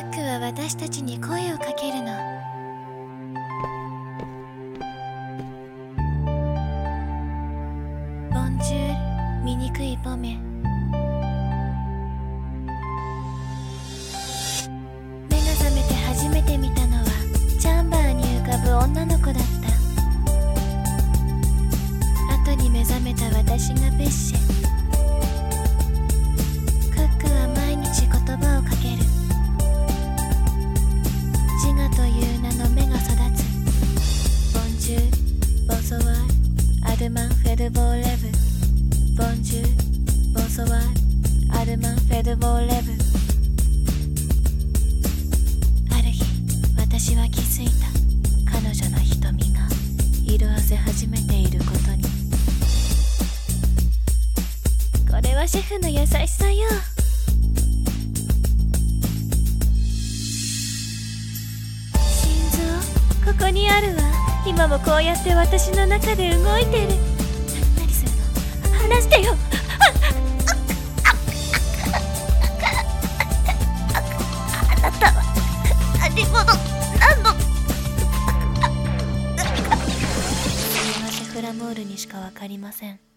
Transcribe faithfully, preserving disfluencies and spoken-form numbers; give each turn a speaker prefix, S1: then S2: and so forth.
S1: ックは私たちに声をかけるの。ボンジュール、醜いポメ。目が覚めて初めて見たのはチャンバーに浮かぶ女の子だった。後に目覚めた私がベッシェ。クックは毎日言葉をかける。ジガという名の芽が育つ。ボンジュール、ボソワール、アルマンフェルボーレブ。ボンジュール、ボソワール、アルマンフェルボーレブ。ある日、私は気づいた。彼女の瞳が色あせ始めていることに。これはシェフの優しさよ。心臓、ここにあるわ。今もこうやって私の中で動いてる。何するの？話してよ。あなたは何者なの？それはシェフラモールにしかわかりません。